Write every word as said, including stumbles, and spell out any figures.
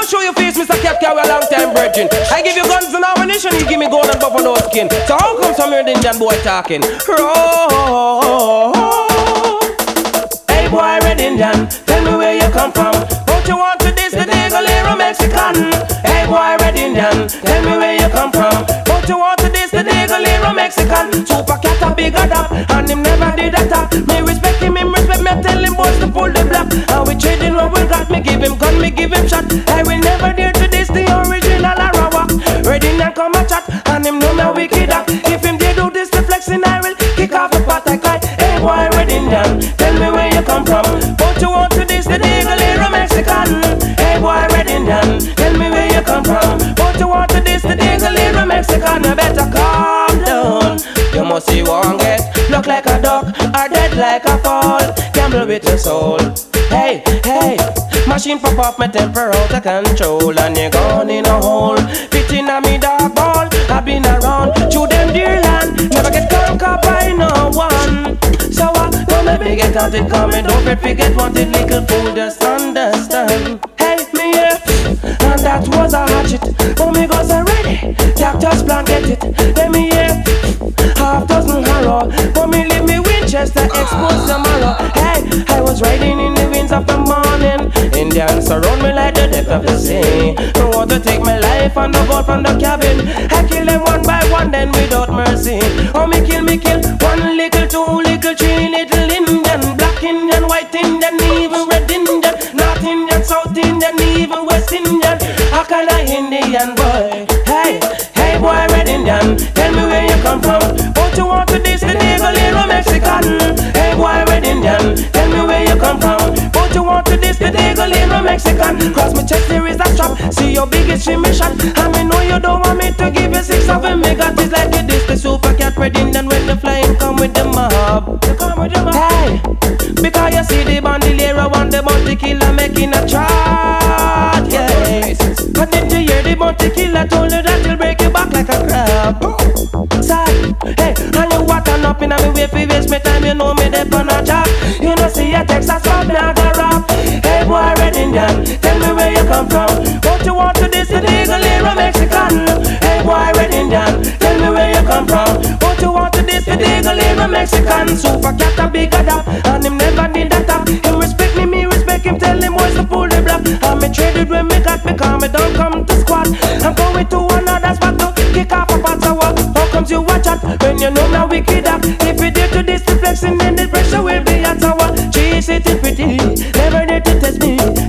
show your face, Mister Cat Carry a long time virgin. I give you guns and ammunition, you give me gold and buffalo skin. So how come some weird Indian boy talking? Oh, hey boy, red Indian, tell me where you come from. Don't you want to diss the Negolero Mexican? Hey boy, red Indian, tell me where you come from. Don't you want to diss the Negolero Mexican? Super Cat a big adapt, and him never did attack. Me respect him, him respect me, I tell him boys to pull the block. And we trading what we got, me give him gun, me give him shot. I will never dare to diss the original Arawak. Red Indian come a chat, and him know me a wicked act. If him dare do this, the flexing I will kick off the pot. I cry, hey boy, red Indian, tell me where you come from. Don't you want to diss the Negolero Mexican? Hey boy, red Indian, tell me where you come from. Don't you want to diss the Negolero Mexican? You better calm down. You must see one get look like a duck or dead like a fall. Gamble with your soul. Hey, hey, machine pop off my temper out of control, and you gone in a hole. Fitting on me dog ball. I've been around through them dear land, never get conquered by no one. So uh, don't let me get out it coming. Don't forget wanted little fool, just understand. Hey, me here, and that was a hatchet. Oh me goes ready, doctor's plan get it. Let me here, half dozen harrow. For me leave me Winchester exposed tomorrow. Hey, I was riding in the winds of the morning. Indians surround me like the depth of the sea. Don't want to take my life and the gold from the cabin. I kill them one by one, then without mercy. Oh me kill, me kill, one little, two little, three little Indian. Black Indian, white Indian, even red Indian. North Indian, South Indian, even West Indian. How can I Indian boy? Hey, hey boy, red Indian, tell me where you come from. Don't you want to diss the Negolero Mexican? Hey boy, red Indian, tell me where you come from. Don't you want to diss the Negolero Mexican? Cross my chest, there is a strap. See your biggest shimmy shot. And me know you don't want me to give you six of them. Me got this like you diss the Super Cat red Indian. When the flying come with the mob, you come with the mob. Hey, because you see the bandolero and the bounty killer making a chart. Yes, but did you hear the bounty killer told you that he'll break your back like a crab? Sad, hey, and you water up in a me way for waste me time. You know me dead on a job. You know see a Texas man, me a go rap. Hey boy, red Indian, tell me where you come from. Don't you want to diss the Negolero Mexican? Hey boy, red Indian, tell me where you come from. Don't you want to diss the Negolero Mexican? Super Cat a big adapt, and him never did that tap. Him respect me, me respect him. Tell him boys to pull the block. And me traded when me got me, cause me don't come to squad. I'm going to another spot to kick off a pot of walk. How comes you watch out when you know now wicked act? If you dare to this deflection, then the pressure will be at our. Chase it pretty, never dare to test me.